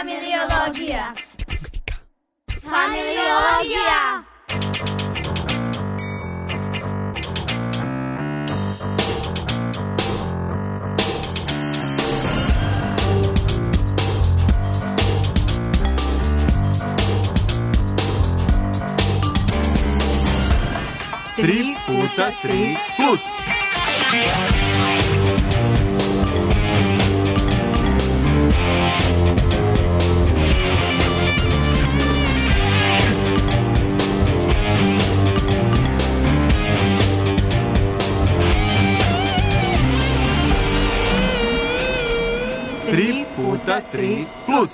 Familiologija. Familiologija. Tri puta tri plus. Tri puta tri plus.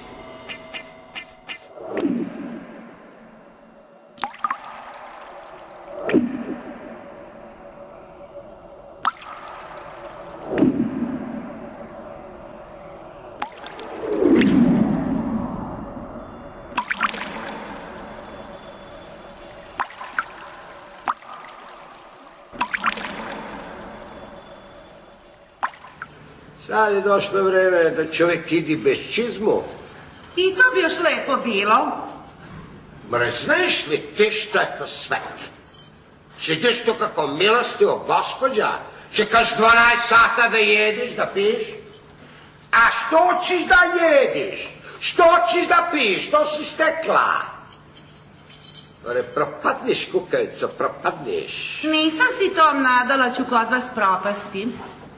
Sad je došlo vreme da čovjek idi bez čizmu. I to bi još lepo bilo. Bre, znaš li ti što je to svet? Sidiš tu kako milostivo gospođa, čekaš 12 sata da jediš, da piješ? A što ćeš da jediš? Što ćeš da piješ? Što si stekla? Bre, propadniš, kukavico, propadniš. Nisam si tom nadala, ću kod vas propasti.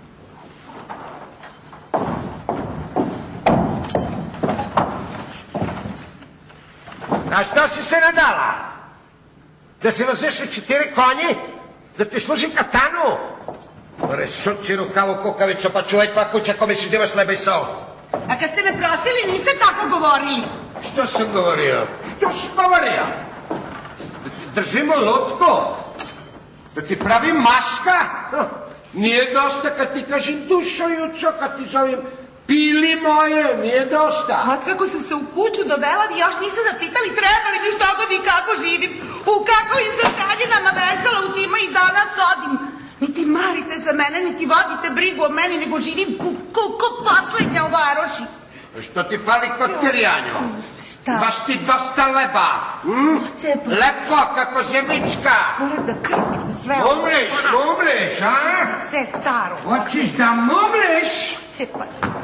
A što si se nadala? Da se vozeš na 4 konji? Da ti služim katanu? Bre, suci rukavu, kukavico, pa čuvaj tva kuća kome si divaš leba i sol. A kad ste me prosili, niste tako govorili. Što sam govorio? Što si govorio? Da ti držimo lutku? Da ti pravim maska? Nije dosta kad ti kažem dušo juco, kad ti zovem pili moje, nije dosta. Od kako sam se u kuću dovela, vi još niste zapitali treba li mi što god i kako živim. U kakvim se sanjinama većala u tima i danas odim. Niti marite za mene, niti vodite brigu o meni, nego živim ko poslednja u varoši. Što ti fali kod Kirjanju? Baš ti dosta leba. Lepo, kako zemička. Moram da krpim sve. Mumliš, a? Sve staro. Hoćeš da mumliš? Cepa.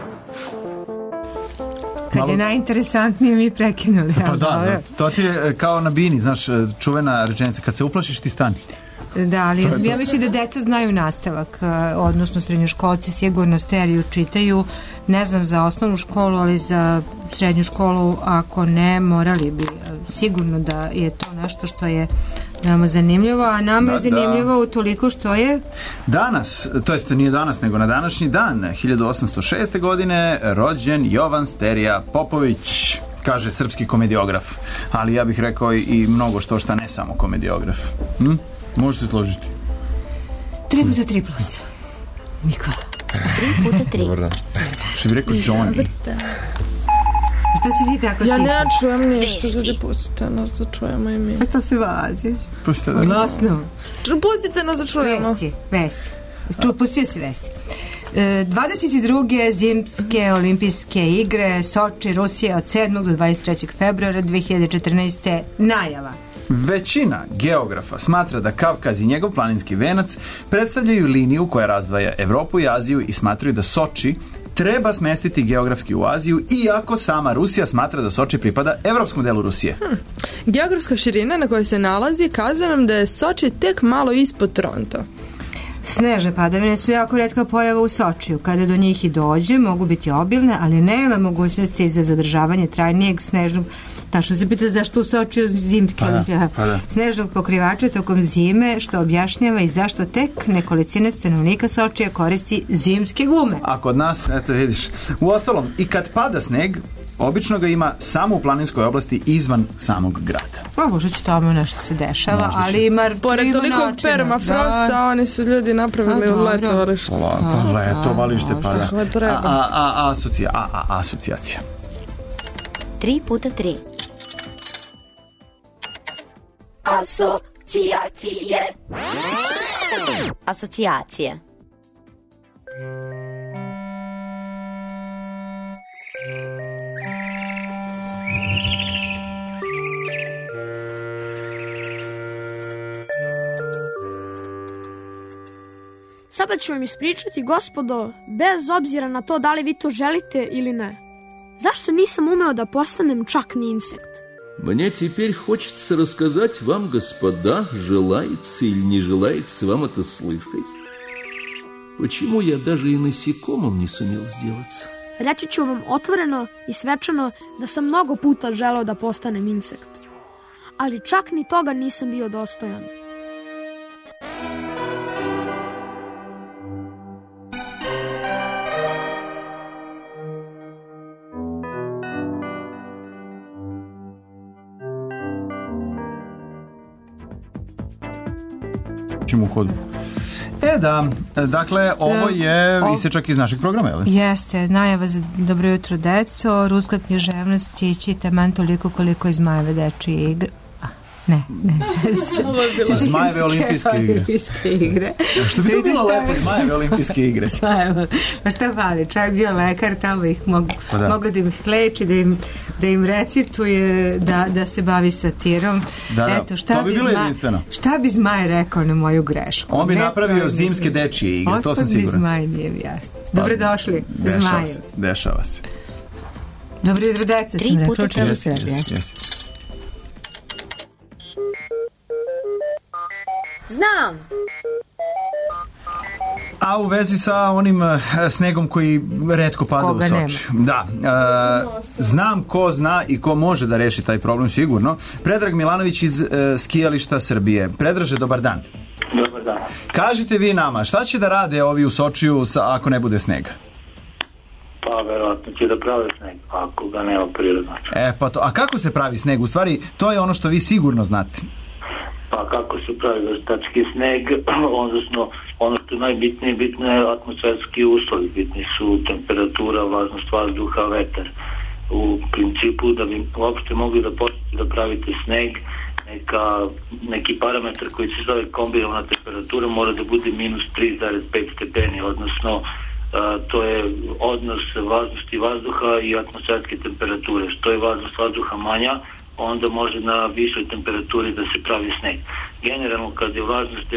Kad je najinteresantnije mi prekinuli. Pa da, to ti je kao na bini, znaš, čuvena rečenica, kad se uplašiš ti stani. Da, ali ja mislim da deca znaju nastavak, odnosno srednjoškolci sigurno steriju čitaju, ne znam za osnovnu školu, ali za srednju školu, ako ne, morali bi sigurno da je to nešto što je veoma zanimljivo, a nama je zanimljivo utoliko što je danas, to jest nije danas, nego na današnji dan, 1806. godine, rođen Jovan Sterija Popović, kaže srpski komediograf, ali ja bih rekao i mnogo šta ne samo komediograf. Može se složiti. 3 puta 3 plus. Nikola. 3 puta 3. Što bi rekao Johnny. Što si ti tako ti? Ja ne čujem ništa, ljudi pustite nas da čujemo i mi. A to se vaziš? Pustite da. Glasno. Pustite nas da čujemo. Vesti. Pustio si vesti. 22. zimske olimpijske igre Soči, Rusija od 7. do 23. februara 2014. najava. Većina geografa smatra da Kavkaz i njegov planinski venac predstavljaju liniju koja razdvaja Evropu i Aziju i smatraju da Soči treba smestiti geografski u Aziju, iako sama Rusija smatra da Soči pripada evropskom delu Rusije. Geografska širina na kojoj se nalazi kazuje nam da je Soči tek malo ispod Toronto. Snežne padavine su jako retka pojava u Sočiju. Kada do njih i dođe, mogu biti obilne, ali nema mogućnosti za zadržavanje trajnijeg snežnog. Tačno se pita zašto u Sočiju zimske snežnog pokrivača tokom zime, što objašnjava i zašto tek nekolicina stanovnika Sočija koristi zimske gume. A kod nas, eto vidiš, uostalom, i kad pada sneg, obično ga ima samo u planinskoj oblasti izvan samog grada. Pa možda će tamo nešto se dešava, ali ima pored toliko permafrosta, oni su ljudi napravili letovalište. Letovalište, pa da. Asocijacija. 3 puta 3. Asocijacije. sada ću vam ispričati, gospodo, bez obzira na to da li vi to želite ili ne. Zašto nisam umeo da postanem čak ni insekt? Мне теперь хочется рассказать вам, господа, желается или не желается вам это слышать, почему я даже и насекомым не сумел сделаться. Reći ću vam otvoreno i svečano da sam mnogo puta želeo da postanem insekt. Ali čak ni toga nisam bio dostojan. U hodu. Da, dakle, ovo je isječak iz našeg programa, je li? Jeste, najava za dobro jutro, deco, ruska književnost će ići taman toliko koliko iz Zmajeve dečije igre. Ne. Zmajeve olimpijske igre. Što bi to bilo lepo, Zmajeve olimpijske igre? Pa šta vali, čak bio lekar, tamo ih mogu da ih leči, da im recituje, da se bavi satirom. Eto, to bi bilo jedinstveno. Šta bi Zmaj rekao na moju grešku? On bi napravio zimske dečije igre, to sam siguran. Otkud bi Zmaj, nije mi jasno. Dobrodošli, Zmaje. Dešava se. Dobro jutro, deca, sam rekla. 3 puta 3. Znam. A u vezi sa onim snegom koji retko pada u Soči. Da. Znam ko zna i ko može da reši taj problem sigurno. Predrag Milanović iz skijališta Srbije. Predraže, dobar dan. Dobar dan. Kažite vi nama, šta će da rade ovi u Sočiju ako ne bude snega? Pa verovatno će da prave sneg, ako ga nema prirodno. Pa to, a kako se pravi sneg? U stvari, to je ono što vi sigurno znate. Pa kako se pravi veštački sneg, odnosno ono što je najbitnije, bitno je atmosferski uslovi, bitni su temperatura, vlažnost vazduha, vetar. U principu da bi uopšte mogli da počnete da pravite sneg, neki parametar koji se zove kombinovana temperatura mora da bude minus 3,5 stepeni, odnosno to je odnos vlažnosti vazduha i atmosferske temperature. Što je vlažnost vazduha manja, onda može na višoj temperaturi da se pravi sneg. Generalno kad je vlažnost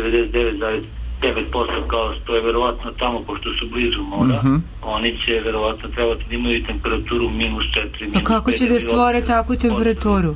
99,9%, kao što je verovatno tamo, pošto su blizu mora, oni će verovatno trebati da imaju temperaturu minus 4, minus 5. A kako će da stvore takvu temperaturu?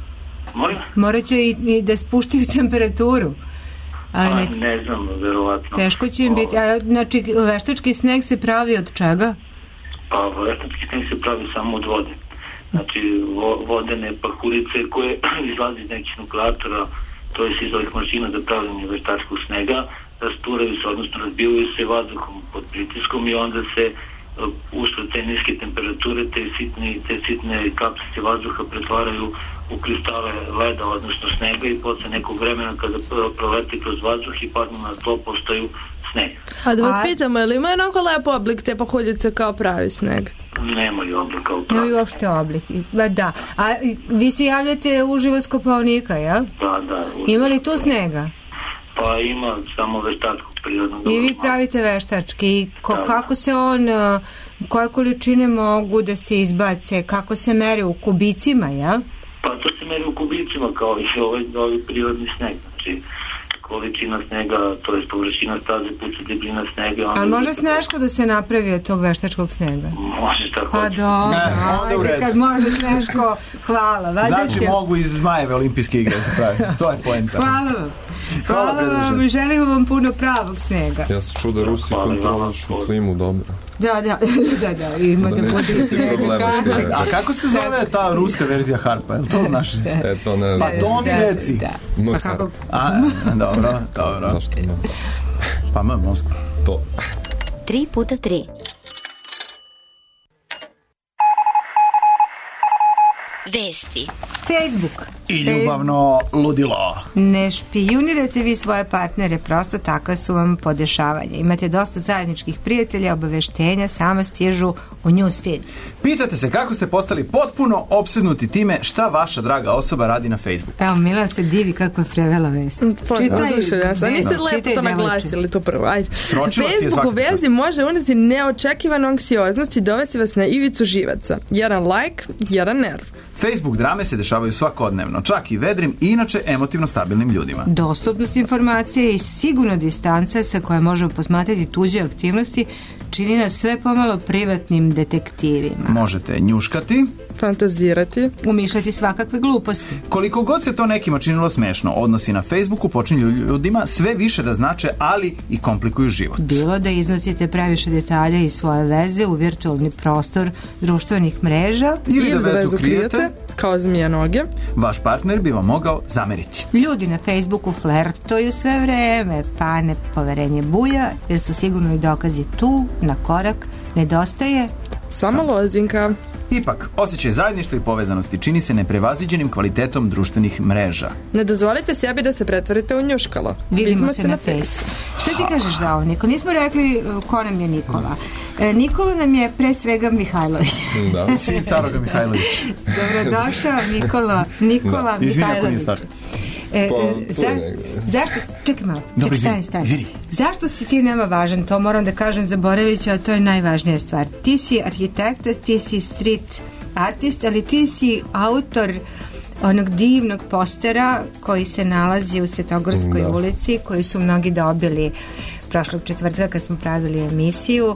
Morat će i da spuštaju temperaturu. Ne znam, verovatno. Teško će im biti. Znači, veštački sneg se pravi od čega? Pa veštački sneg se pravi samo od vode. Znači, vodene pahurice koje izlazi iz nekih nukleatora, to je iz ovih mašina za pravljanje veštačkog snega, rasturaju se, odnosno razbivaju se vazduhom pod pritiskom i onda se usled te niske temperature te sitne kapsice vazduha pretvaraju u kristale leda, odnosno snega, i posle nekog vremena kada proleti kroz vazduh i padnu na tlo, postaju sneg. A da vas pitamo, je li ima onako lepo oblik te pahuljice kao pravi sneg? Nemaju oblik kao pravi. Nemaju uopšte oblik. Da. A vi se javljate uživo s Kopaonika, ja? Da. Ima li tu snega? Pa ima samo veštačkog prirodnog. I vi pravite veštački. Kako se koje količine mogu da se izbace? Kako se mere u kubicima, ja? Pa to se meri u kubicima kao i ovaj prirodni sneg. Znači, količina snega, to je površina staze puta debljina snega. Ali može sneško da se napravi od tog veštačkog snega? Može, tako. Pa dobro, ajde, kad može sneško, hvala. Znači mogu iz Zmajeve olimpijske igre se pravi. To je poenta. Hvala vam. Hvala vam, želimo vam puno pravog snega. Ja se čuo da Rusi kontrolišu klimu dobro. Da, ima da bude snega. A kako se zove ta ruska verzija harpa, je li to znaš? To ne znam. Pa to mi reci. Dobro. Zašto ne? Pa Moskva. To. 3 puta 3. Vesti. Facebook. I ljubavno ludilo. Ne špijunirate vi svoje partnere, prosto takva su vam podešavanja. Imate dosta zajedničkih prijatelja, obaveštenja sama stižu u newsfeed. Pitate se kako ste postali potpuno opsednuti time šta vaša draga osoba radi na Facebooku. Evo, Milan se divi kako je prevela vest. Čitaj. Niste lepo to naglasili, to prvo. Ajde. Facebook u vezi može uneti neočekivanu anksioznost i dovesti vas na ivicu živaca. Jedan like, jedan nerv. Facebook drame se dešavaju svakodnevno. dostupno čak i vedrim i inače emotivno stabilnim ljudima. Dostupnost informacije i sigurna distanca sa koja možemo posmatrati tuđe aktivnosti čini nas sve pomalo privatnim detektivima. Možete njuškati, fantazirati, umišljati svakakve gluposti. Koliko god se to nekima činilo smešno, odnosi na Facebooku počinju ljudima sve više da znače, ali i komplikuju život. Bilo da iznosite previše detalja iz svoje veze u virtualni prostor društvenih mreža ili da vezu krijete kao zmija noge, vaš partner bi vam mogao zameriti. Ljudi na Facebooku flertuju sve vreme, pa nepoverenje buja, jer su sigurno i dokazi tu, na korak, nedostaje samo lozinka. Ipak, osjećaj zajedništva i povezanosti čini se neprevaziđenim kvalitetom društvenih mreža. Ne dozvolite sebi da se pretvorite u njuškalo. Vidimo se na Face. Šta ti kažeš za ovo, Niko? Nismo rekli ko nam je Nikola. Nikola nam je pre svega Mihajlović. Da. Sin staroga Mihajlović. Dobrodošao, Nikola Mihajlović. Zašto? Čekaj malo. Stani. Zašto si ti nama važan? To moram da kažem, zaboravit ću, a to je najvažnija stvar. Ti si arhitekta, ti si street artist, ali ti si autor onog divnog postera koji se nalazi u Svetogorskoj ulici, koji su mnogi dobili prošlog četvrtka kad smo pravili emisiju.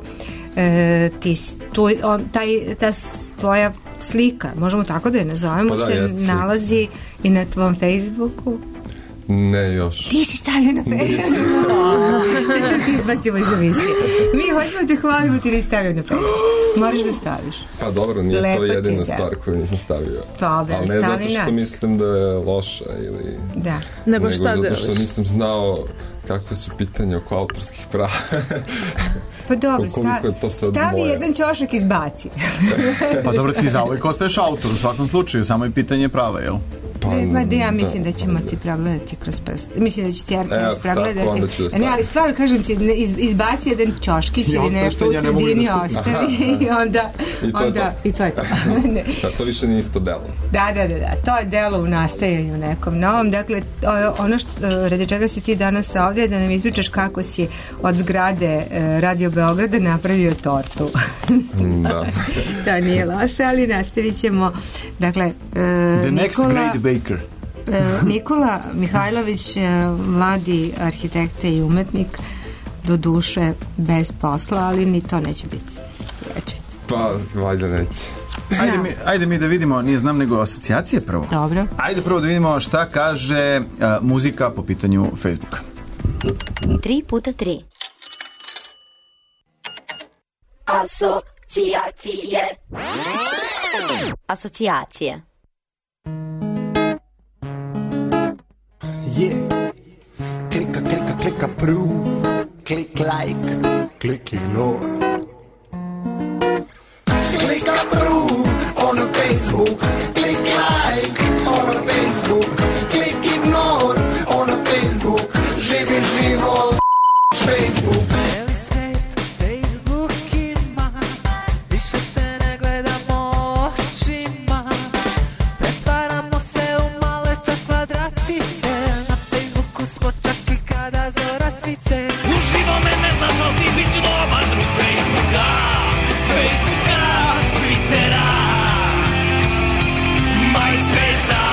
Ta tvoja slika, možemo tako da je nazovemo, nalazi i na tvom Facebooku. Ne, još. Ti si stavio na Facebook. Sad ćemo ti izbacimo iz emisije. Mi hoćemo da te hvalimo, ti nisi stavio na Facebook. Moraš da staviš. Pa dobro, nije lepa to jedina stvar koju nisam stavio. Dobre, ali ne zato što mislim da je loša ili... Da. Nego zato što nisam znao kakve su pitanja oko autorskih prava. Pa dobro, stavi jedan ćošak izbaci. Pa dobro, ti zauvijek ostaješ autor u svakom slučaju, samo je pitanje prava, jel? Ja mislim da ćemo ti progledati kroz prst. Mislim da će ti RTS progledati. Ne, ali stvarno kažem ti, izbaci jedan ćoškić ili nešto u sredini ostavi i to je to. To više nije isto delo. Da, to je delo u nastajanju nekom novom. Dakle, ono radi čega si ti danas ovdje, da nam ispričaš kako si od zgrade Radio Beograda napravio tortu. Da. To nije loše, ali nastavit ćemo. Dakle, The next great baker. Nikola Mihajlović, mladi arhitekta i umetnik, do duše bez posla, ali ni to neće biti večito. Pa, valjda neće. Ajde mi da vidimo, nije znam nego asocijacije prvo. Dobro. Ajde prvo da vidimo šta kaže muzika po pitanju Facebooka. 3x3 Asocijacije. Klika approve, klik like, klik ignore. Klik approve on Facebook, klik like on Facebook, klik ignore on Facebook, živi život Facebook. Uživo me ne znaš, ali ti bit ću dobar drug s Facebooka, Twittera, MySpacea.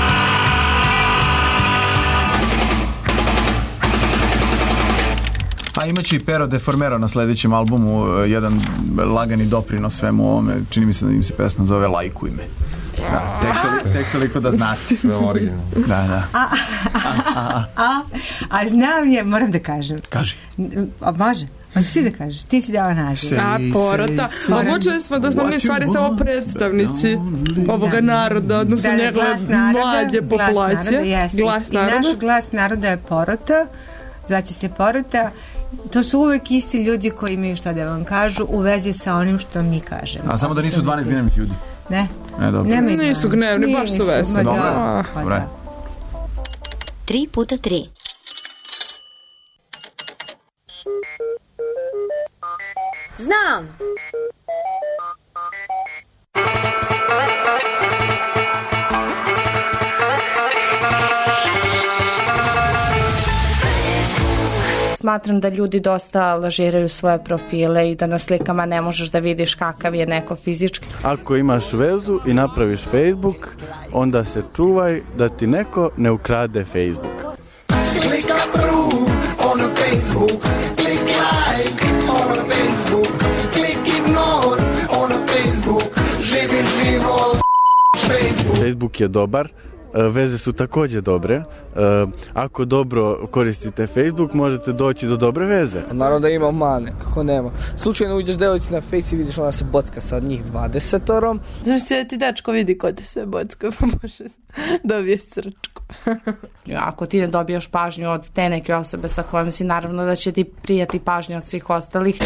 A imaće i Pero Deformero na sljedećem albumu, jedan lagani doprinos svemu ovome, čini mi se da im se pesma zove Lajkuj me. Da, tek toliko da znate. Da. A znam je, moram da kažem. Kaži. A može? Možeš ti da kažeš? Ti si dao naziv. Porota. Odlučili smo da smo mi stvari samo predstavnici ovoga naroda, odnosno njegove mlađe populacije. Glas naroda. I naš glas naroda je Porota. Zvaće se Porota. To su uvek isti ljudi koji imaju šta da vam kažu u vezi sa onim što mi kažemo. A samo da nisu 12 gnevnih ljudi. Ne. Nisu gnevni, baš su veseli. Dobro. 3x3 Znam. smatram da ljudi dosta lažiraju svoje profile i da na slikama ne možeš da vidiš kakav je neko fizički. Ako imaš vezu i napraviš Facebook, onda se čuvaj da ti neko ne ukrade Facebook. Klik approve on Facebook, klik like on Facebook, klik ignore on Facebook, živi život Facebook. Facebook je dobar, veze su također dobre. Ako dobro koristite Facebook, možete doći do dobre veze. Naravno da ima mane, kako nema. Slučajno uđeš devojci na Face i vidiš ona se bocka sa njih 20-orom. Znaš se da ti dečko vidi ko te sve bocka, pa može dobije srčku. Ako ti ne dobijaš pažnju od te neke osobe sa kojom si, naravno da će ti prijati pažnju od svih ostalih.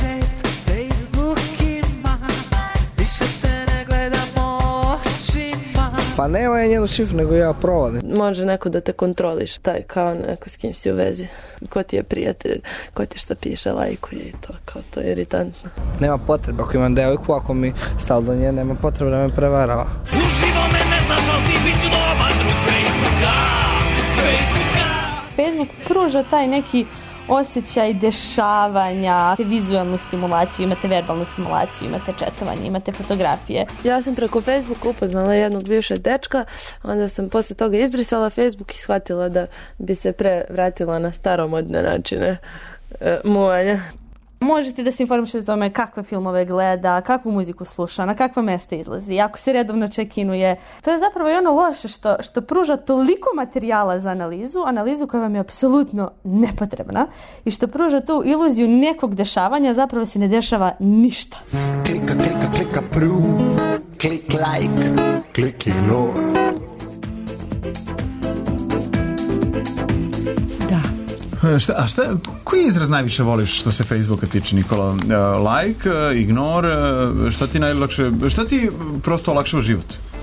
Pa nema je njenu šifru, nego ja provalim. Može neko da te kontroliš, taj kao neko s kim si u vezi. Ko ti je prijatelj, ko ti šta piše, lajkuje i to, kao to je iritantno. Nema potrebe, ako imam devojku, ako mi stalo do nje, nema potrebe da me prevarava. Uživo me ne znaš, ali ti bit ću dobar drug s Facebooka. Facebook pruža taj neki osjećaj dešavanja, imate vizualnu stimulaciju, imate verbalnu stimulaciju, imate četovanje, imate fotografije. Ja sam preko Facebooka upoznala jednog bivšeg dečka, onda sam posle toga izbrisala Facebook i shvatila da bi se vratila na staromodne načine muvanja. Možete da se informišete o tome kakve filmove gleda, kakvu muziku sluša, na kakva mesta izlazi, ako se redovno čekinuje. To je zapravo i ono loše što pruža toliko materijala za analizu koja vam je apsolutno nepotrebna i što pruža tu iluziju nekog dešavanja, zapravo se ne dešava ništa. Klik approve, klik like, klik ignore. Koji izraz najviše voliš što se Facebooka tiče, Nikola? Like, ignore, šta ti prosto olakšava život?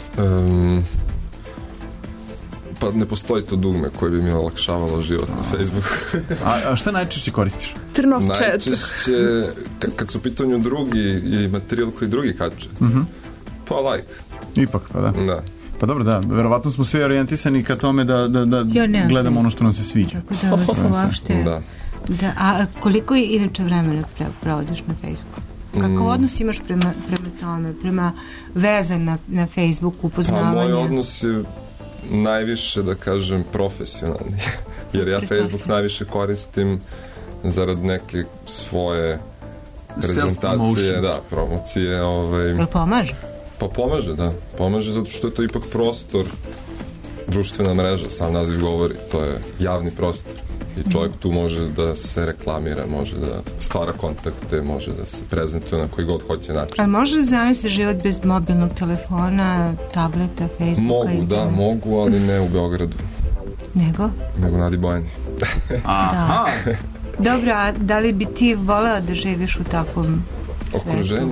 Pa ne postoji to dugme koje bi mi olakšavalo život na Facebooku. A šta najčešće koristiš? Turn off chat. Najčešće, kad su u pitanju drugi i materijal koji drugi kače, pa like. Ipak, pa da. Da. Pa dobro, da, verovatno smo svi orijentisani ka tome da gledamo ono što nam se sviđa. Tako da vas uopšte... Da. A koliko je inače vremena provodiš na Facebooku? Kakav odnos imaš prema tome, prema veze na Facebooku, upoznavanja? Pa moj odnos je najviše, da kažem, profesionalni. Jer ja Facebook najviše koristim zarad neke svoje prezentacije, promocije. Jel pomaže? Pa pomaže, da. Pomaže zato što je to ipak prostor, društvena mreža, sam naziv govori, to je javni prostor. I čovjek tu može da se reklamira, može da stvara kontakte, može da se prezentuje na koji god hoće način. Ali može da zamisliš život bez mobilnog telefona, tableta, Facebooka? Mogu, ali ne u Beogradu. Nego? Nego na Adi Bojani. Da. Dobro, a da li bi ti voleo da živiš u takvom okruženju?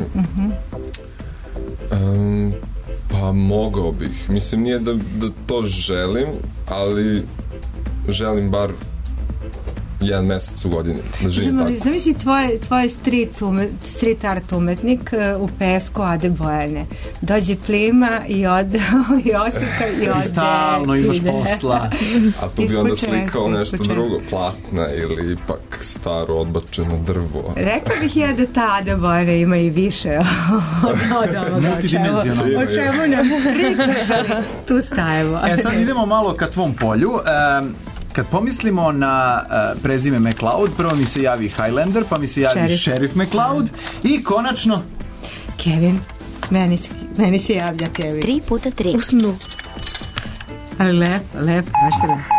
Pa mogao bih. Mislim, nije da to želim, ali želim bar jedan mesec u godini da živim tako. Zamisli tvoj street art umetnik u pesku Ade Bojane. Dođe plima i ode i osika i ode. I stalno imaš posla. A tu bi onda slikao nešto drugo, platna ili ipak staro odbačeno drvo. Rekla bih ja da ta Ada Bojana ima i više od ovoga. O čemu nam pričaš, ali tu stajemo. Sad idemo malo ka tvom polju. Kad pomislimo na prezime McLeod, prvo mi se javi Highlander, pa mi se javi Sheriff McLeod i konačno... Kevin. Meni se javlja Kevin. 3x3. U snu. Ali lepo, baš je lepo.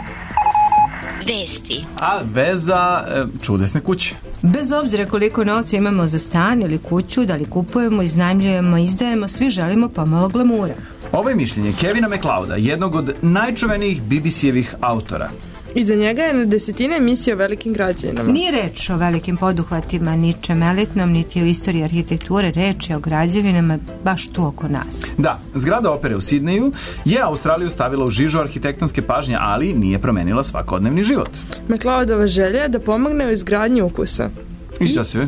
Vesti. A veza čudesne kuće. Bez obzira koliko novca imamo za stan ili kuću, da li kupujemo, iznajmljujemo, izdajemo, svi želimo pomalo glamura. Ovo je mišljenje Kevina McLeoda, jednog od najčuvenijih BBC-evih autora. Iza njega je na desetine emisija o velikim građevinama. Nije reč o velikim poduhvatima, ničem elitnom, niti o istoriji arhitekture, reč je o građevinama baš tu oko nas. Da, zgrada opere u Sidneju je Australiju stavila u žižu arhitektonske pažnje, ali nije promenila svakodnevni život. McLeodova želja je da pomogne u izgradnji ukusa. I da se...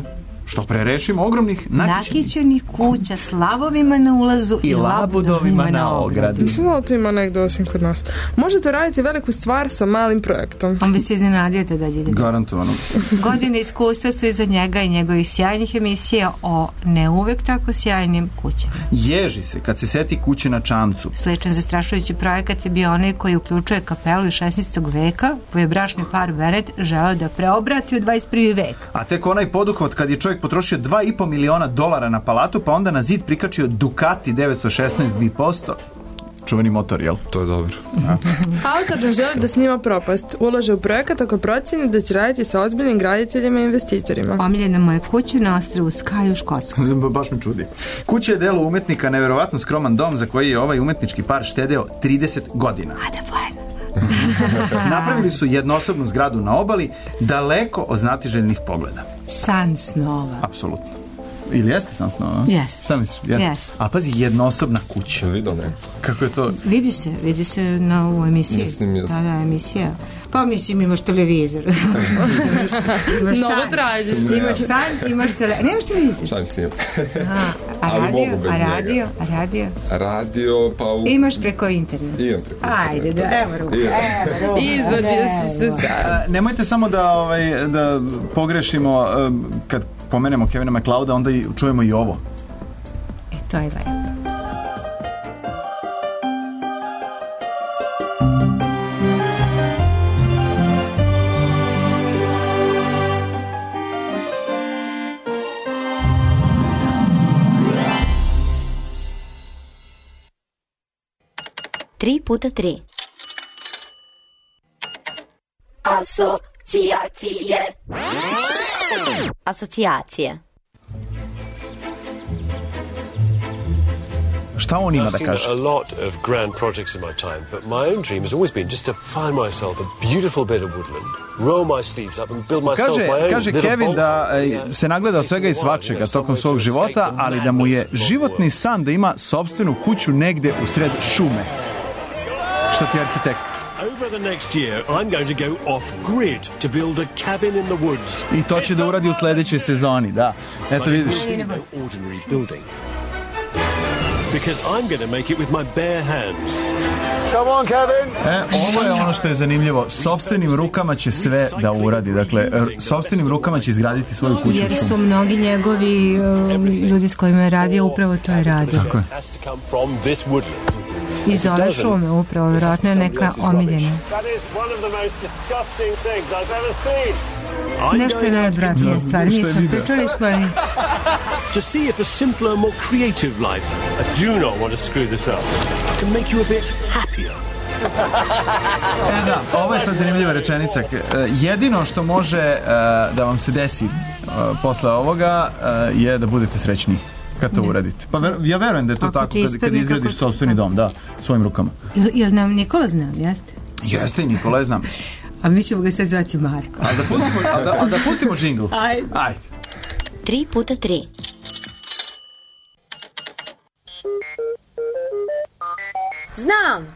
što pre rešimo ogromnih nakićenih kuća s lavovima na ulazu i labudovima na ogradi. Mislim da to ima negde osim kod nas. Možete raditi veliku stvar sa malim projektom. On bi se iznenadio da dođe. Garantovano. Godine iskustva su iza njega i njegovih sjajnih emisija o ne uvek tako sjajnim kućama. Ježi se kad se seti kuće na čamcu. Sličan zastrašujući projekat je bio onaj koji uključuje kapelu iz 16. veka, koji je bračni par Beret želeo da preobrati u 21. vek. A tek onaj poduhvat kad je čovjek potrošio $2,5 miliona na palatu, pa onda na zid prikačio Ducati 916 biposto. Čuveni motor, jel? To je dobro. Autor ne želi da snima propast. Ulaže u projekat ako procjeni da će raditi sa ozbiljnim graditeljima i investitorima. Omiljena mu je kuća na ostrvu Skye u Škotskoj. Baš me čudi. Kuća je delo umetnika, neverovatno skroman dom za koji je ovaj umetnički par štedeo 30 godina. Napravili su jednosobnu zgradu na obali, daleko od znatiželjnih pogleda. San snova. Apsolutno. Ili jeste san snova? Jeste. Šta misliš? Jeste. A pazi, jednosobna kuća. Vidio ne. Kako je to? Vidi se na ovoj emisiji. Da, emisija. Pa mislim, imaš televizor. Imaš mnogo traži. Imaš san, imaš televizor. Nemaš televizor? Šta mi snimam? A radio? Radio, pa u... Imaš preko interneta. Imam preko interneta. Ajde, da, evo ruka. Izvadio si se sad. Nemojte samo da pogrešimo kad pomenemo Kevina MacLeoda, onda čujemo i ovo. To je lepo. Tri puta tri. Asocijacije. Šta on ima da kaže? I've seen a lot of grand projects in my time, but my own dream has always been just to find myself a beautiful bit of woodland, roll my sleeves up and build myself my own Kaže Kevin da se nagleda svega i svačega tokom svog života, ali da mu je životni san da ima sopstvenu kuću negde u sred šume. Što ti je arhitekt? Over the next year, I'm going to go off-grid to build a cabin in the woods. I to će da uradi u sledećoj sezoni, da. Eto vidiš. Ordinary building. Because I'm going to make it with my bare hands. Come on, Kevin! Ovo je ono što je zanimljivo. Sopstvenim rukama će sve da uradi. Dakle, sopstvenim rukama će izgraditi svoju kuću. Jer su mnogi njegovi ljudi s kojima je radio upravo to je radio. Tako je. Iz ove šume upravo, vjerojatno je neka omiljena. Nešto je najodvratnije stvari. Nisam pričali smo li... To see if a simpler, more creative life, I do not want to screw this up, can make you a bit happier. Da, ovo je sad zanimljiva rečenica. Jedino što može da vam se desi posle ovoga je da budete srećni kad to uradite. Pa ja verujem da je to tako kad izgradiš sopstveni dom, da, svojim rukama. Jel nam Nikola znam, jeste? Jeste i Nikola je znam. A mi ćemo ga sad zvati Marko. A da pustimo džingl. Ajde. 3 puta 3. Znam.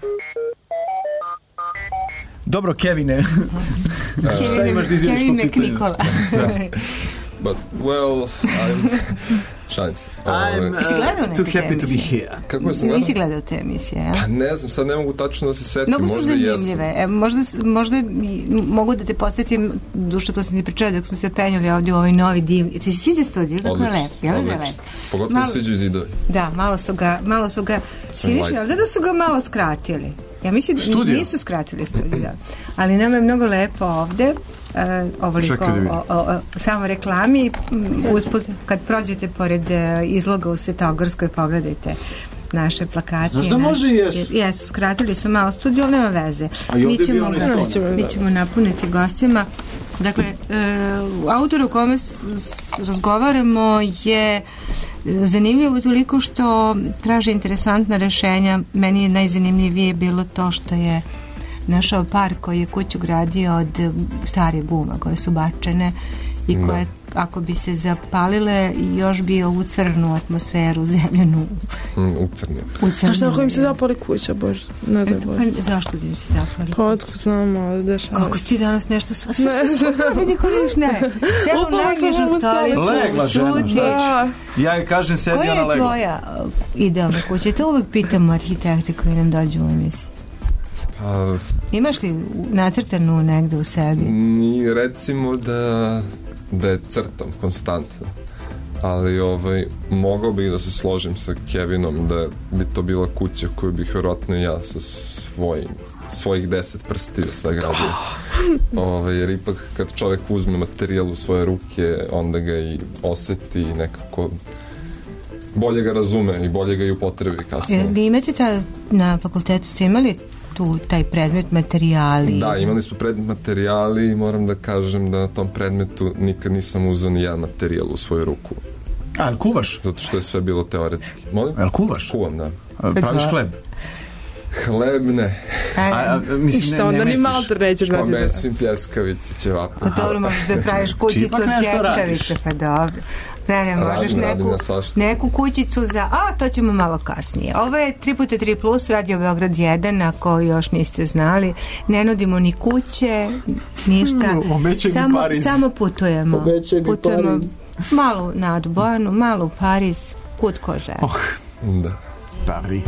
Dobro, Kevine. Šta imaš da izjaviš po pitanju? Nikola. But, well, šalim se. I'm too happy to be here. Kako sam gledao? Nisi gledao te emisije, ja? Pa ne znam, sad ne mogu tačno da se setim. Mnogo su zanimljive. Možda mogu da te podsjetim, dušo to sam ti pričala dok smo se penjali ovdje u ovaj novi divni. Ti se sviđa studio? Kako je lep? Pogotovo sviđaju zidovi. Da, malo su ga sinišli, ali da su ga malo skratili. Ja mislim da nisu skratili studio, da. Ali nama je mnogo lepo ovde. Ovoliko samo reklami usput kad prođete pored izloga u Svetogorskoj pogledajte naše plakate. Znaš da može i jesu? Jesu, skratili su malo studio, ali nema veze. Mi ćemo napuniti gostima. Dakle, autor o kome razgovaramo je zanimljivo toliko što traže interesantna rešenja. Meni je najzanimljivije bilo to što je našao par koji je kuću gradio od stare guma koje su bačene i koje ako bi se zapalile još bi ovu crnu atmosferu zemljenu ucrnio. A šta ako im se zapali kuća, Bože? Ne daj Bože. Zašto da im se zapali? Pa otko znam, ali dešava. Kako si ti danas nešto niko niš ne. Selo legneš u stolicu. Legla žena, šta ću? Ja joj kažem sedi ona legla. Koja je tvoja idealna kuća? To uvek pitamo arhitekte koji nam dođu u emisiji. Imaš li nacrtanu negde u sebi? Recimo da je crtam konstantno, ali mogao bih da se složim sa Kevinom da bi to bila kuća koju bih vjerojatno ja sa svojih 10 prstiju sagradio. Jer ipak kad čovjek uzme materijal u svoje ruke, onda ga i oseti i nekako bolje ga razume i bolje ga i upotrebi kasnije. Vi imate na fakultetu ste imali taj predmet materijali? Da, imali smo predmet materijali i moram da kažem da na tom predmetu nikad nisam uzeo ni jedan materijal u svoju ruku. A, jel kuvaš? Zato što je sve bilo teoretski. Molim? Jel kuvaš? Kuvam, da. Praviš hleb? Hleb ne. I što onda ni malter nećeš znati? Pa mesim pljeskavice, ćevape. Pa dobro, možeš da praviš kućicu od pljeskavice, pa dobro. Ne, možeš neku kućicu za... to ćemo malo kasnije. Ovo je 3x3 plus Radio Beograd 1, ako još niste znali. Ne nudimo ni kuće, ništa. Samo putujemo. Putujemo malo na Dubonu, malo u Pariz, kud ko želi. Da. Paris.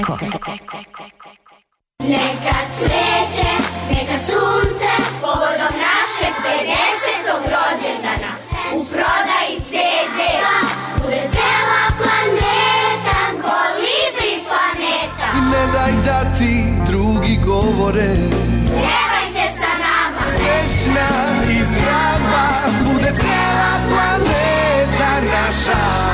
Eko. Neka cveće, neka sunce, povodom našeg 50. rođendana, u prodaji CD-a, bude cela planeta, Kolibri planeta. Ne daj da ti drugi govore, pjevajte sa nama, srećna i zdrava, bude cela planeta naša.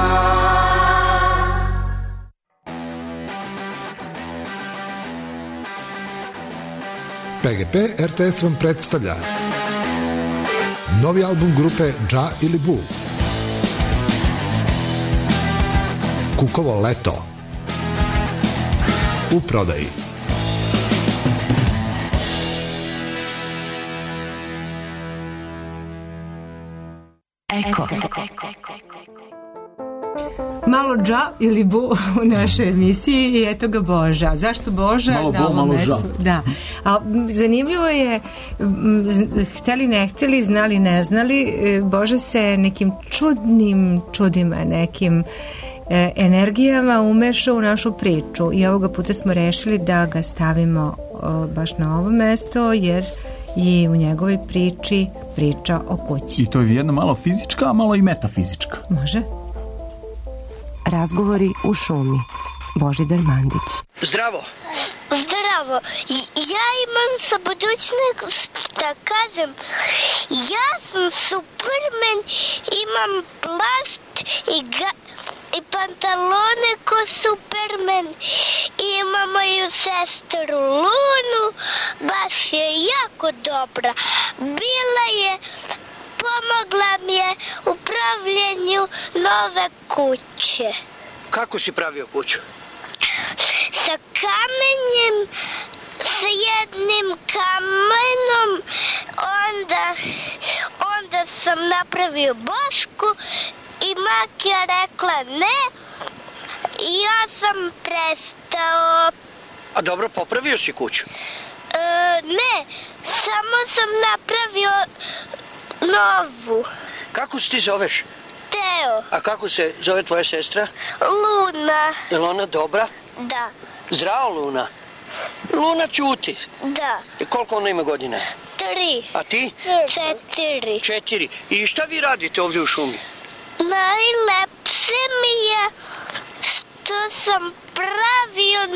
PGP RTS vam predstavlja novi album grupe Dža ili Bu. Kukovo leto. U prodaji. Eko. Malo Dža ili Bu u našoj emisiji i eto ga Boža. Zašto Boža? Malo Bo, malo Ža. Da. A zanimljivo je, hteli ne hteli, znali ne znali, Boža se nekim čudima, nekim energijama umešao u našu priču i ovoga puta smo rešili da ga stavimo baš na ovo mesto jer i u njegovoj priči priča o kući. I to je jedna malo fizička, a malo i metafizička. Može. Razgovori u šumi. Božidar Mandić. Zdravo. Zdravo. Ja imam sa budućnost da kažem. Ja sam Superman, imam plast i pantalone ko Superman. Imam moju sestru Lunu, baš je jako dobra. Bila je, pomogla mi je u pravljenju nove kuće. Kako si pravio kuću? Sa kamenjem, sa jednim kamenom, onda sam napravio Bošku i Makija rekla ne i ja sam prestao. A dobro, popravio si kuću? Ne, samo sam napravio novu. Kako se ti zoveš? Teo. A kako se zove tvoja sestra? Luna. Je li ona dobra? Da. Zdravo, Luna. Luna ćuti. Da. I koliko ona ima godina? 3. A ti? 4. 4. I šta vi radite ovdje u šumi? Najlepše mi je što sam pravio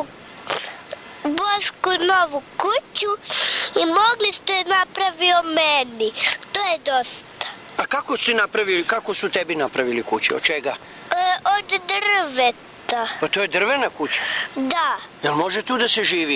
novu kuću i mogli ste je napravio meni. To je dosta. A kako su tebi napravili kuću? Od čega? Od drveta. Pa to je drvena kuća? Da. Jel može tu da se živi?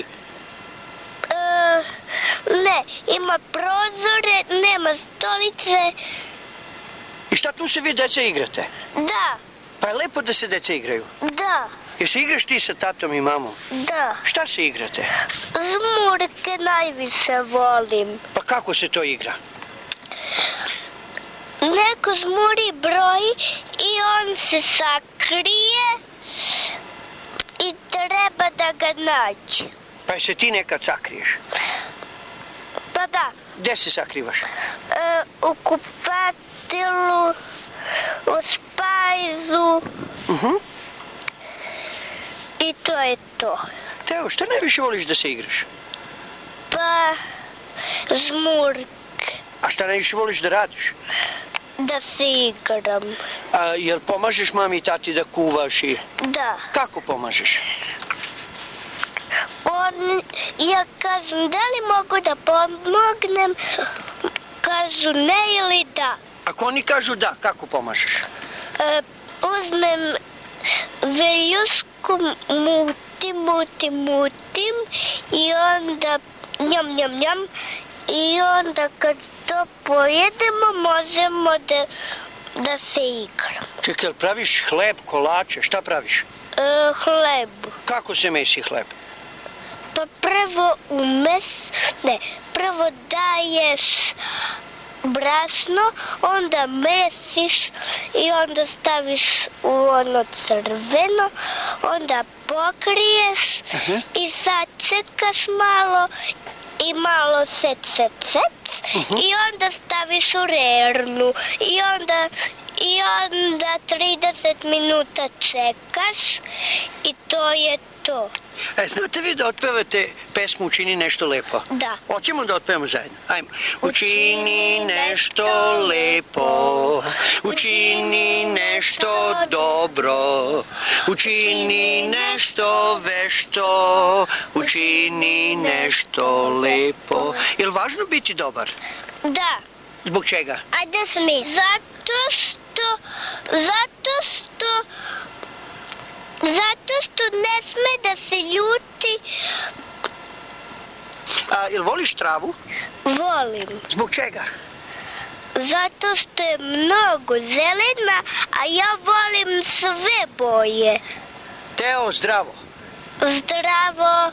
Ne, ima prozore, nema stolice. I šta tu se vi deca igrate? Da. Pa je lepo da se deca igraju? Da. Jel se igraš ti sa tatom i mamom? Da. Šta se igrate? Žmurke najviše volim. Pa kako se to igra? Neko žmuri broji i on se sakrije i treba da ga nađe. Pa se ti nekad sakriješ? Pa da. Gde se sakrivaš? U kupatilu, u špajzu. I to je to. Teo, šta najviše voliš da se igraš? Pa, žmurke. A šta najviše voliš da radiš? Da se igram. A jel pomažeš mami i tati da kuvaš i... Da. Kako pomažeš? Ja kažem, da li mogu da pomognem? Kažu ne ili da. Ako oni kažu da, kako pomažeš? Uzmem veljušku, mutim i onda njam i onda kad to pojedemo možemo da se igramo. Čekaj, praviš hleb, kolače, šta praviš? Hleb. Kako se mesi hleb? Pa prvo daješ brašno, onda mesiš i onda staviš u ono crveno, onda pokriješ i sačekaš malo i malo sec i onda staviš u rernu i onda i onda 30 minuta čekaš i to je to. Znate vi da otpevate pesmu Učini nešto lepo? Da. Hoćemo da otpevamo zajedno. Ajmo. Učini nešto lepo, učini nešto dobro, učini nešto vešto, učini nešto lepo. Je li važno biti dobar? Da. Zbog čega? Ajde smisli. Zato što ne sme da se ljuti. Jel voliš travu? Volim. Zbog čega? Zato što je mnogo zelena, a ja volim sve boje. Teo, zdravo. Zdravo.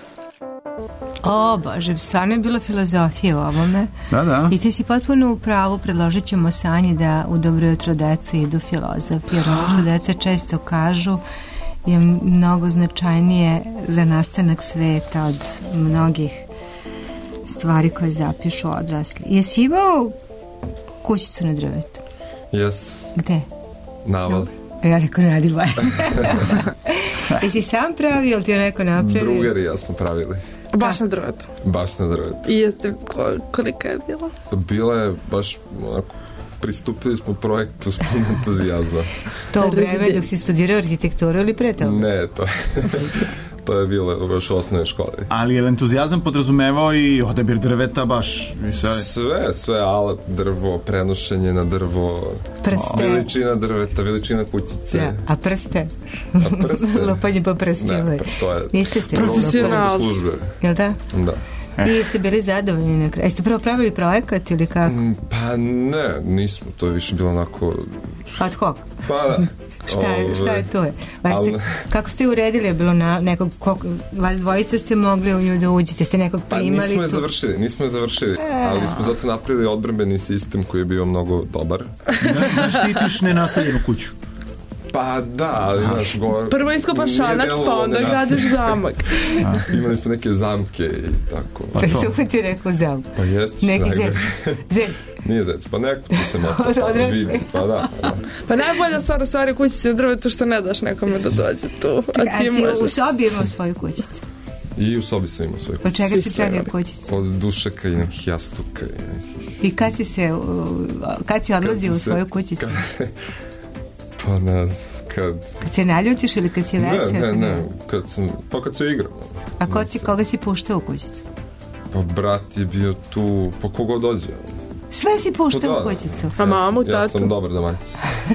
O Bože, stvarno je bila filozofija u ovome. Da. I ti si potpuno u pravu, predložit ćemo Sanji da u Dobro jutro decu idu filozofi, jer ovo što deca često kažu je mnogo značajnije za nastanak sveta od mnogih stvari koje zapišu odrasli. Jesi imao kućicu na drvetu? Jes. Gde? Na Avali. Ja rekao na Adivaj. Jesi sam pravio ili ti je neko napravio? Drugar i ja smo pravili. Baš na drvetu? Baš na drvetu. I jeste, kolika je bila? Bila je baš onako, pristupili smo projektu s puno entuzijazma. To u vreme dok si studirao arhitekturu ili pre toga? Ne, to je bilo još u osnovnoj školi. Ali je entuzijazam podrazumevao i odabir drveta baš? Sve, alat, drvo, prenošenje na drvo, prste, veličina drveta, veličina kućice. Ja, a prste? Lopanje po prstima. Ne, to je niste se profesionalci. Službe. Jel da? Da. I jeste bili zadovoljni na kraju? Jeste prvo pravili projekat ili kako? Pa ne, nismo. To je više bilo onako... Ad hoc? Pa da. Šta je to? Kako ste uredili? Je bilo na nekog, vas dvojica ste mogli u nju da uđete? Ste nekog primali? Pa nismo je završili. Ali smo zato napravili odbrambeni sistem koji je bio mnogo dobar. Da štitiš nenaseljenu kuću. Pa da, ali naš govor... Prvo iskopaš šanac, pa onda gradiš zamak. Imali smo neke zamke i tako. Pa su ti rekao zamku? Pa jeste. Neki zec. Nije zec, pa neko tu se mota. Pa da. Pa najbolja stvar u stvari kućice na drvetu što ne daš nekome da dođe tu. A si u sobi imao svoju kućicu? I u sobi sam imao svoju kućicu. Od čega si pravio kućicu? Od dušaka i nekih jastuka. I kad si odlazio u svoju kućicu? Pa ne znam, kad se naljutiš ili kad si vesel? Ne, kad se igram. A koga si puštao u kućicu? Pa brat je bio tu, pa kogo dođe. Sve si puštao u kućicu? A mamu, tatu? Ja sam dobar domaćić.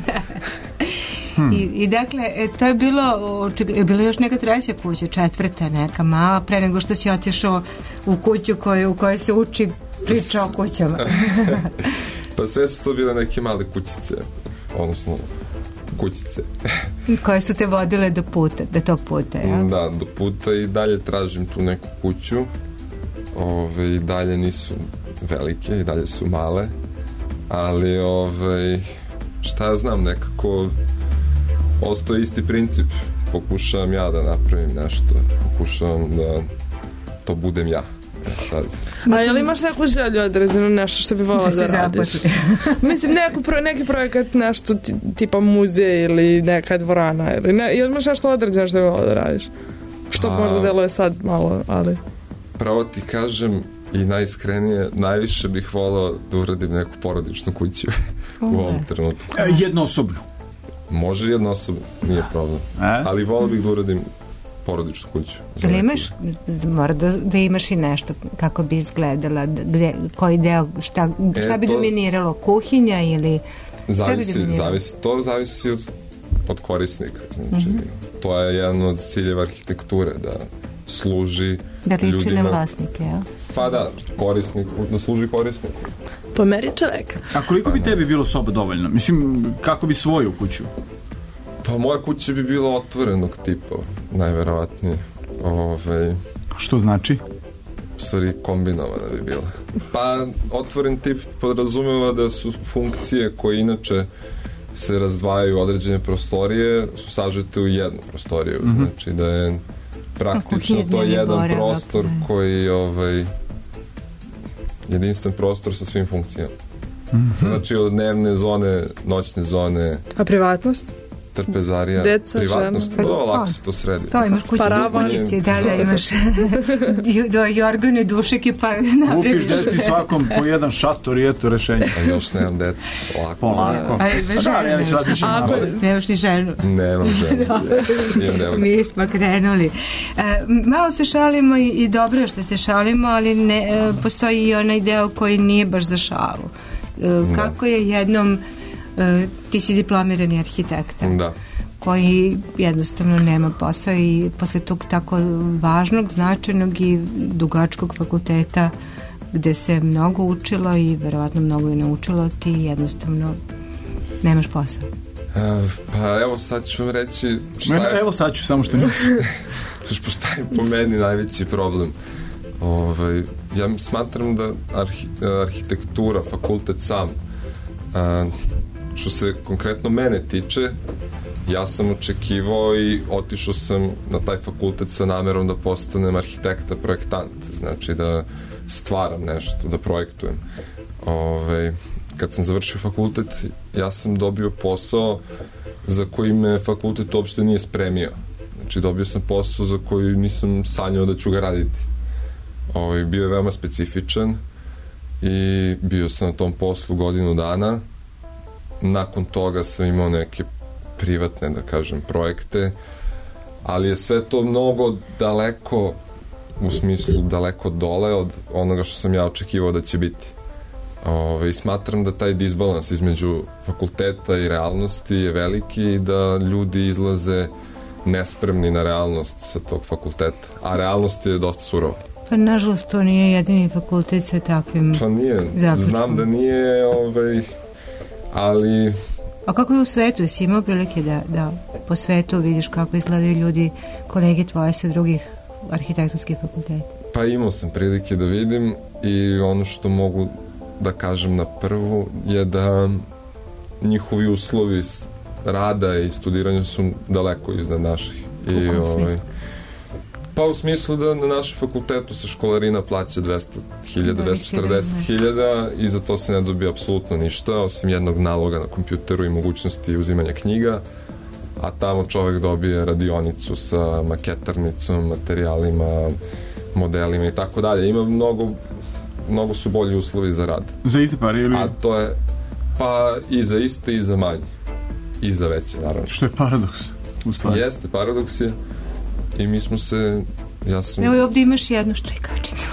I dakle, to je bilo još neka treća kuća, četvrta neka mala, pre nego što si otišao u kuću u kojoj se uči priča o kućama. Pa sve su to bile neke male kućice, odnosno kućice. Koje su te vodile do tog puta, ja? Da, do puta i dalje tražim tu neku kuću. I dalje nisu velike, i dalje su male. Ali, šta ja znam, nekako ostaje isti princip. Pokušavam ja da napravim nešto. Pokušavam da to budem ja. Sad. A je li imaš neku želju određenu, nešto što bi volao da radiš? Mislim, neki projekat, nešto tipa muzej ili neka dvorana, ili imaš nešto određeno što bi volao da radiš? Što možda deluje sad malo, ali... Pravo ti kažem i najiskrenije, najviše bih volao da uradim neku porodičnu kuću u ovom trenutku. Jednoosobno? Može jednoosobno, nije problem. Ali volao bih da uradim porodičnu kuću. Ali mora da imaš i nešto kako bi izgledala, koji deo, šta bi dominiralo, kuhinja ili... Zavisi od korisnika. Znači, to je jedan od ciljeva arhitekture, da služi ljudima. Da liči na vlasnike, jel? Pa da, da služi korisniku. Po meri čoveka. A koliko bi tebi bilo soba dovoljno? Mislim, kako bi svoju kuću? Pa moja kuća bi bila otvorenog tipa, najverovatnije. Što znači? U stvari kombinovana bi bila. Pa otvoren tip podrazumeva da su funkcije koje inače se razdvajaju određene prostorije, su sažete u jednu prostoriju. Znači da je praktično to jedan prostor koji jedinstven prostor sa svim funkcijama. Znači od dnevne zone, noćne zone. A privatnost? Trpezarija, deca, privatnost, žena. Lako se to sredi. To imaš kućici, da imaš Jorgane, dušeke, pa napraviš. Kupiš deci svakom po jedan šator i eto rešenje. A još nemam deti, polako. Nemaš ni ženu. Nemam ženu. Mi smo krenuli. Malo se šalimo i dobro je što se šalimo, ali postoji i onaj deo koji nije baš za šalu. Kako je jednom, ti si diplomirani arhitekta, koji jednostavno nema posao i posle tog tako važnog, značajnog i dugačkog fakulteta gde se mnogo učilo i verovatno mnogo i naučilo, ti jednostavno nemaš posao. Pa evo sad ću vam reći evo sad ću, samo što nisam. Šta je po meni najveći problem? Ja smatram da arhitektura, fakultet sam, što se konkretno mene tiče, ja sam očekivao i otišao sam na taj fakultet sa namerom da postanem arhitekta, projektant, znači da stvaram nešto, da projektujem. Kad sam završio fakultet, ja sam dobio posao za koji me fakultet uopšte nije spremio. Znači dobio sam posao za koji nisam sanjao da ću ga raditi. Bio je veoma specifičan i bio sam na tom poslu godinu dana. Nakon toga sam imao neke privatne, da kažem, projekte, ali je sve to mnogo daleko, u smislu daleko dole od onoga što sam ja očekivao da će biti. I smatram da taj disbalans između fakulteta i realnosti je veliki i da ljudi izlaze nespremni na realnost sa tog fakulteta, a realnost je dosta surova. Pa nažalost to nije jedini fakultet sa takvim zaključkom. Pa nije, znam da nije, ali... A kako je u svetu? Jesi imao prilike da po svetu vidiš kako izgledaju ljudi, kolege tvoje sa drugih arhitektonskih fakulteta? Pa imao sam prilike da vidim i ono što mogu da kažem na prvu je da njihovi uslovi rada i studiranja su daleko iznad naših. U kom smislu? Pa u smislu da na našem fakultetu se školarina plaća 200.000, 240.000 i za to se ne dobije apsolutno ništa, osim jednog naloga na kompjuteru i mogućnosti uzimanja knjiga, a tamo čovek dobije radionicu sa maketarnicom, materijalima, modelima i tako dalje. Ima mnogo su bolji uslovi za rad. Za iste pare ili? A to je, pa i za iste i za manje. I za veće, naravno. Što je paradoks, u stvari? Jeste, paradoks je. I mi smo se, Evo ovdje imaš jednu štrajkačicu.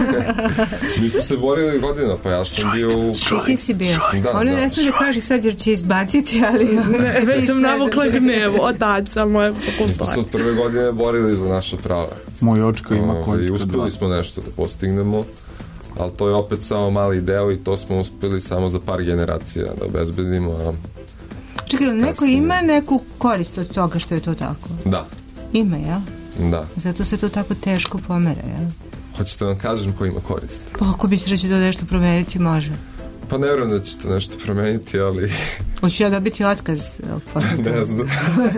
Mi smo se borili godina, pa ja sam bio u... Ti si bio. Ono ne smije da kaže sad jer će izbaciti, ali... Već sam navukla gnevu od taca moje fakultete. Mi smo se od prve godine borili za naša prava. Moj očka ima i uspeli smo nešto da postignemo, ali to je opet samo mali deo i to smo uspeli samo za par generacija da obezbedimo. Čekaj, neko ima neku korist od toga što je to tako? Da. Ima, ja? Da. Zato se to tako teško pomera, ja? Hoćete vam kažem ko ima korist? Pa ako bi se reći da nešto promeniti, može. Pa ne vjerujem da ćete nešto promeniti, ali... Hoću ja dobiti otkaz? Ne znam.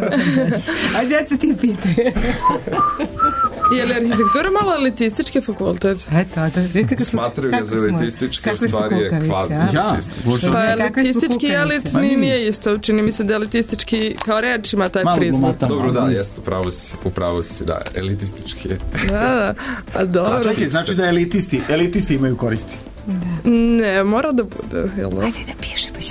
A djeca ti pitaj. Je li arhitektura malo elitistički fakultet? Eto, smatraju ga za elitistički, u stvari je kvazi elitistički. Pa elitistički i elitni nije isto. Čini mi se da elitistički kao reč ima taj prizvuk. Dobro, da, jeste, upravo si, da, elitistički je. Da, a dobro. A čekaj, znači da elitisti imaju koristi? Da. Ne, mora da bude, jel da? Ajde da piše, pa će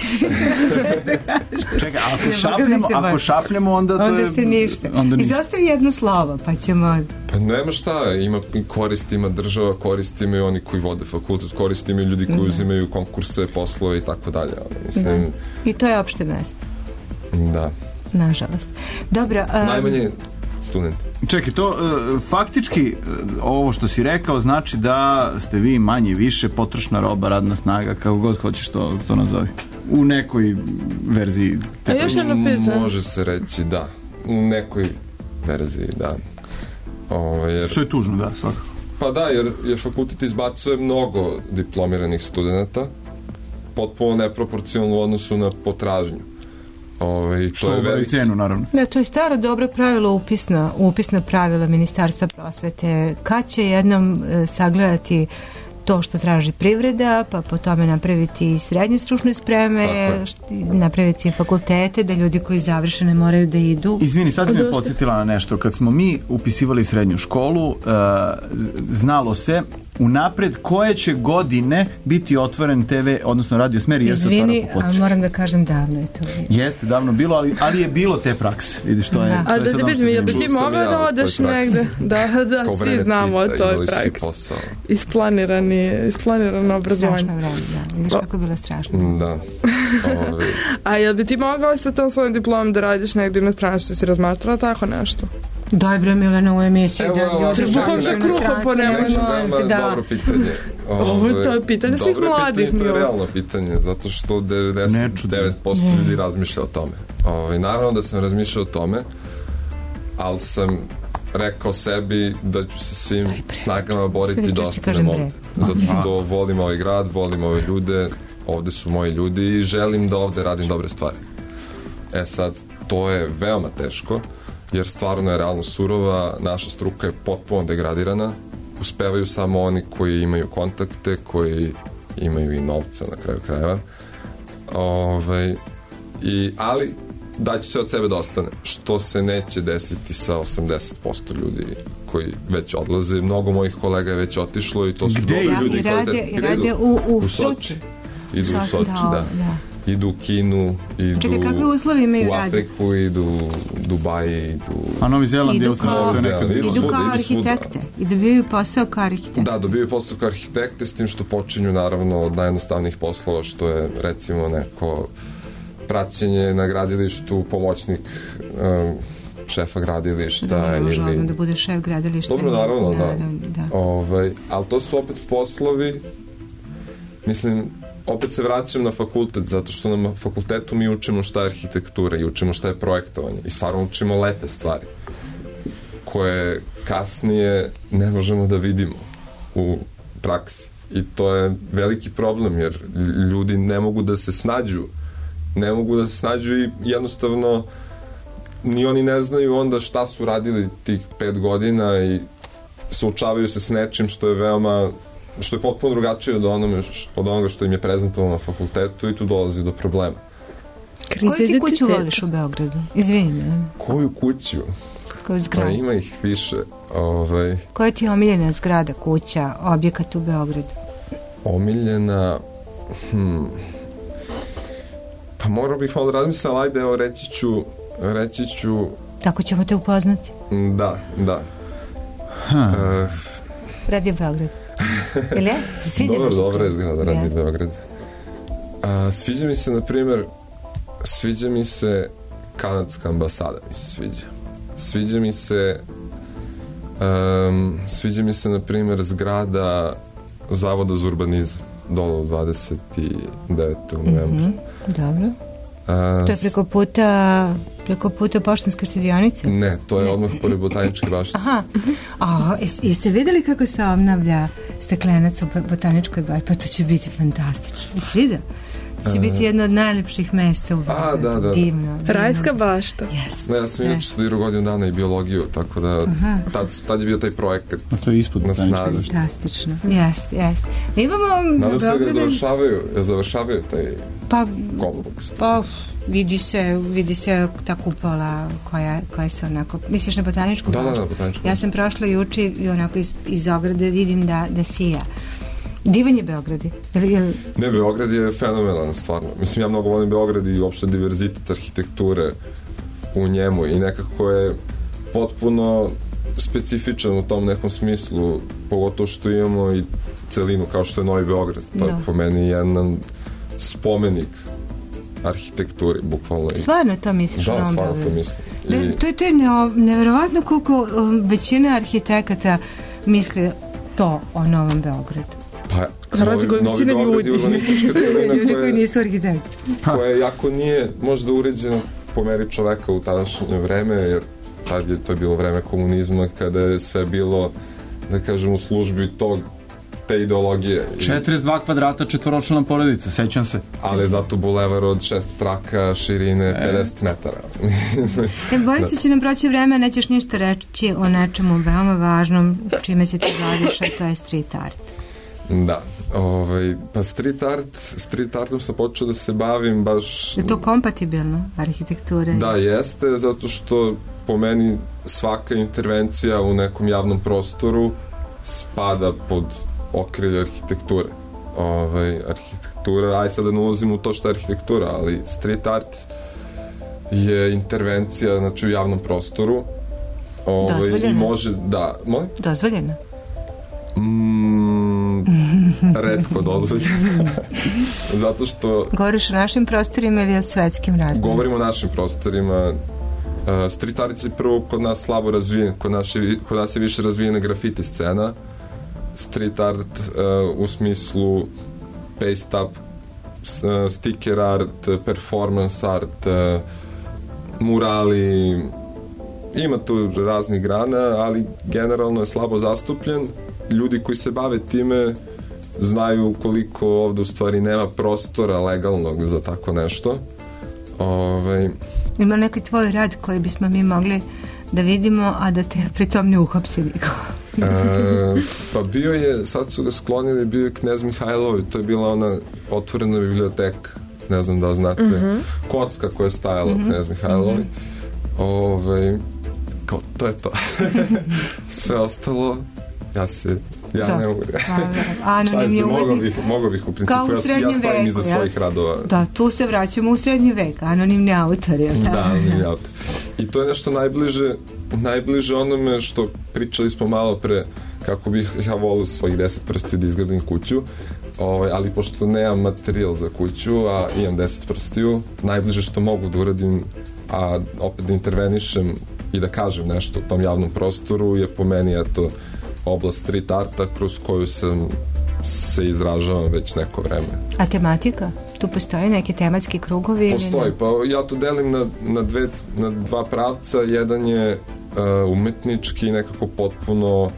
čekaj, ako šapnemo, onda to je... Onda se ništa. Izostavi jedno slovo, pa ćemo... Pa nema šta, ima korist, ima država, korist imaju oni koji vode fakultet, korist imaju ljudi koji uzimaju konkurse, poslove i tako dalje. Mislim... I to je opšte mesto. Da. Nažalost. Dobro. Najmanje studenti. Čekaj, to faktički ovo što si rekao znači da ste vi manje više potrošna roba, radna snaga, kako god hoćeš to nazovi. U nekoj verziji. A još jedno pitanje. Može se reći da. U nekoj verziji, da. Što je tužno, da, svakako. Pa da, jer fakultet izbacuje mnogo diplomiranih studenta, potpuno neproporcionalno u odnosu na potražnju. Što je cenu, naravno. Ne, to je staro dobro pravilo, upisna pravila Ministarstva prosvete. Kad će jednom sagledati to što traži privreda, pa po tome napraviti i srednje stručne spreme, napraviti fakultete, da ljudi koji završe ne moraju da idu. Izvini, sad si me podsjetila na nešto. Kad smo mi upisivali srednju školu, znalo se unapred koje će godine biti otvoren TV, odnosno radio Smer, jer se otvara po potrebi. Ali moram da kažem, davno je to bilo. Jeste, davno bilo, ali je bilo te prakse. Vidiš, to je. Ali da ti pitam, jel bi ti mogao da odeš negde? Da, svi znamo o toj praksi. Isplanirano obrazovanje. Strašno vreme, da. Vidiš kako je bilo strašno. Da. A jel bi ti mogao sa tom svojim diplomom da radiš negde u inostranstvu, si razmatrala tako nešto? Daj bre Milena u emisiji. Trbuhom za kruhom po Dobro pitanje. To je pitanje svih mladih. To je realno pitanje, zato što 99% ljudi razmišlja o tome. Naravno da sam razmišljao o tome, ali sam rekao sebi da ću se svim snagama boriti da ostanem ovde. Zato što volim ovaj grad, volim ove ljude, ovde su moji ljudi i želim da ovde radim dobre stvari. Sad, to je veoma teško, jer stvarno je realno surova, naša struka je potpuno degradirana, uspevaju samo oni koji imaju kontakte, koji imaju i novca na kraju krajeva. Ali daću se od sebe da ostane, što se neće desiti sa 80% ljudi koji već odlaze. Mnogo mojih kolega je već otišlo i to su dobri ljudi. I rade u Soči. Idu u Soči, da. Idu u Kinu, idu u Afriku, idu u Dubaji, idu... A Novi Zeland je idu kao arhitekte i dobijaju posao kao arhitekte. Da, dobijaju posao kao arhitekte, s tim što počinju naravno od najjednostavnijih poslova, što je recimo neko praćenje na gradilištu, pomoćnik šefa gradilišta. Može odmah da bude šef gradilišta. Dobro, naravno, da. Ali to su opet poslovi, mislim, opet se vraćam na fakultet, zato što na fakultetu mi učimo šta je arhitektura i učimo šta je projektovanje i stvarno učimo lepe stvari koje kasnije ne možemo da vidimo u praksi. I to je veliki problem, jer ljudi ne mogu da se snađu i jednostavno ni oni ne znaju onda šta su radili tih 5 godina i suočavaju se s nečim što je potpuno drugačije od onoga što im je prezentovano na fakultetu i tu dolazi do problema. Koju ti kuću voliš u Beogradu? Izvini. Koju kuću? Koju zgradu? Pa ima ih više. Koja ti je omiljena zgrada, kuća, objekat u Beogradu? Omiljena... Pa morao bih malo da razmislim, ali ajde, evo reći ću... Tako ćemo te upoznati. Da. Radio Beograd. Ili je? Se sviđa nešto zgrada? Dobro je zgrada Radio Beograd. Sviđa mi se kanadska ambasada, mi se sviđa. Sviđa mi se, na primjer, zgrada Zavoda za urbanizam, dole u 29. novembru. Dobro. To je preko puta Poštanske štedionice? Ne, to je odmah pored Botaničke bašte. Aha. Jeste videli kako se obnavlja staklenac u Botaničkoj bašti? Pa to će biti fantastično. Jesi vidio? To će biti jedno od najlepših mesta u Beogradu. Da. Divno. Rajska bašta. Yes. Ja sam inače studirao godinu dana i biologiju, tako da tad je bio taj projekat na snazi. Fantastično. Jeste. Mi imamo... Nadam se da završavaju taj kompleks. Pa, vidi se ta kupola koja se onako... Misliš na Botaničku baštu? Da, Botaničku. Ja sam prošla juče i onako iz ograde vidim da sija. Divan je Beograd. Ne, Beograd je fenomenalan, stvarno. Mislim, ja mnogo volim Beograd i uopšte diverzitet arhitekture u njemu i nekako je potpuno specifičan u tom nekom smislu, pogotovo što imamo i celinu kao što je Novi Beograd. To je po meni jedan spomenik arhitekturi, bukvalno. Stvarno to misliš o Novom Beogradu? Da, stvarno to mislim. To je nevjerovatno koliko većina arhitekata misli to o Novom Beogradu. Pa, Novi Beograd je urbanistička celina koji nisu arhitekti. Koja jako nije možda uređena po meri čoveka u tadašnje vreme, jer to je bilo vreme komunizma kada je sve bilo, da kažem, u službi te ideologije. 42 kvadrata četvoročlana porodica, sećam se. Ali zato bulevar od 6 traka širine 50 metara. Bojim se će nam proći vreme, nećeš ništa reći o nečemu veoma važnom čime se ti baviš, a to je street art. Da. Pa street artom sam počeo da se bavim baš... Je to kompatibilno, arhitektura? Da, jeste, zato što po meni svaka intervencija u nekom javnom prostoru spada pod okrilje arhitekture. Arhitektura, sad da ne ulazim u to što je arhitektura, ali street art je intervencija, znači, u javnom prostoru. Dozvoljena? I može, da... Dozvoljena? Retko dozvoljena. Zato što... Govoriš o našim prostorima ili o svetskim razmjerima? Govorimo o našim prostorima. Street art je prvo kod nas slabo razvijen, kod nas je više razvijena grafiti scena. Street art u smislu paste up, sticker art, performance art, murali, ima tu raznih grana, ali generalno je slabo zastupljen. Ljudi koji se bave time znaju koliko ovde u stvari nema prostora legalnog za tako nešto. Ima neki tvoj rad koji bismo mi mogli da vidimo, a da te pritom ne uhapsi niko? Pa bio je, sad su ga sklonili, bio je Knez Mihajlov, to je bila ona otvorena biblioteka, ne znam da znate, kocka koja je stajala u Knez Mihajlovi. Kao, to je to. Sve ostalo, ja ne mogu mogo bih u principu, ja stojim iza svojih radova. Da, tu se vraćamo u srednji vek, anonimni autori. Da, anonimni autori. I to je nešto najbliže onome što pričali smo malo pre, kako bih ja volio svojih 10 prstiju da izgradim kuću, ali pošto nemam materijal za kuću, a imam 10 prstiju, najbliže što mogu da uradim, a opet da intervenišem i da kažem nešto u tom javnom prostoru, je po meni, eto, oblast street arta kroz koju se izražavam već neko vreme. A tematika? Tu postoji neki tematski krugovi? Postoji, pa ja to delim na dva pravca. Jedan je umetnički, nekako potpuno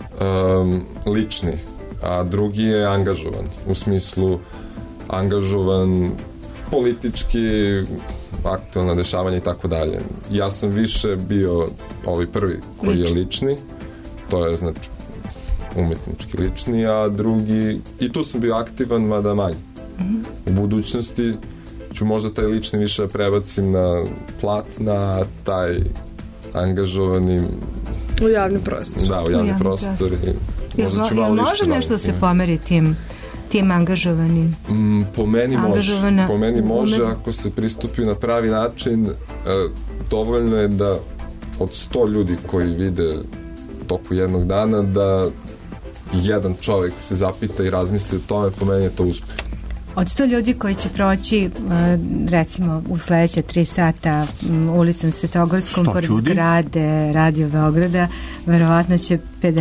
lični, a drugi je angažovan, u smislu angažovan politički, aktualna dešavanja i tako dalje. Ja sam više bio ovaj prvi koji je lični, to je znači umetnički lični, a drugi, i tu sam bio aktivan, mada manje. U budućnosti ću možda taj lični više prebacim na platna, taj angažovani u javni prostor. Da, u javni prostor. Može nešto da se pomeri tim angažovanim? Po meni može ako se pristupi na pravi način. Dovoljno je da od 100 ljudi koji vide toku jednog dana, da jedan čovjek se zapita i razmisli o tome, po meni je to uspeh. Od 100 ljudi koji će proći, recimo, u sledeća 3 sata ulicom Svetogorskom, pored zgrade Radio Beograda, verovatno će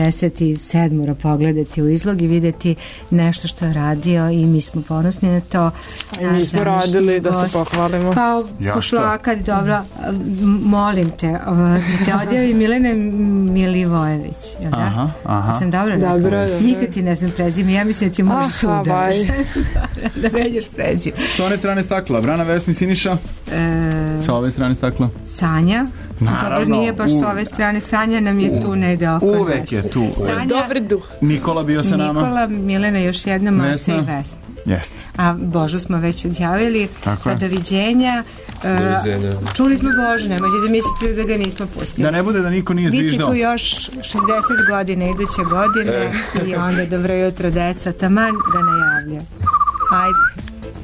57 pogledati u izlog i videti nešto što je radio i mi smo ponosni na to. Mi smo radili da se pohvalimo. Pa, pošlaka, dobro, molim te, te odjavi Milena Milivojević, jel da? Aha. Sam dobro rekao? Nikad ti ne znam prezime, ja mislim da ti možeš sudaš. Da menjaš prezime. S one strane stakla, Brana, Vesni, Siniša? Sa ove strane stakla? Sanja? Dobro, nije baš s ove strane. Sanja nam je tu negde oko nas. Uvek je tu. Dobri duh. Nikola bio sa nama. Nikola, Milena, još jedna, Maca i Vesna. Jeste. A Božu smo već odjavili. Tako je. Pa doviđenja. Čuli smo Božu, nemojte da mislite da ga nismo pustili. Da ne bude da niko nije zviždao. Biće tu još 60 godina iduće godine i onda dobro jutro deca, taman ga najavlja. Ajde.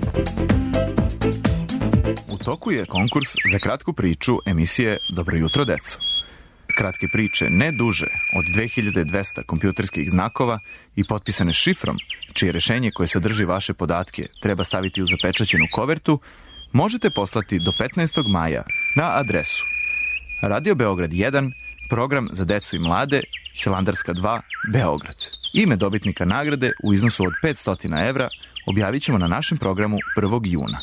U toku je konkurs za kratku priču emisije Dobro jutro, deco. Kratke priče ne duže od 2200 kompjuterskih znakova i potpisane šifrom, čije rešenje koje sadrži vaše podatke treba staviti u zapečaćenu kovertu, možete poslati do 15. maja na adresu Radio Beograd 1, program za decu i mlade, Hilandarska 2, Beograd. Ime dobitnika nagrade u iznosu od 500 evra objavit ćemo na našem programu 1. juna.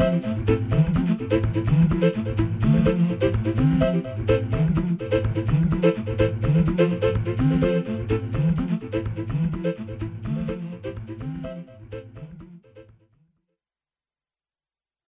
Thank you.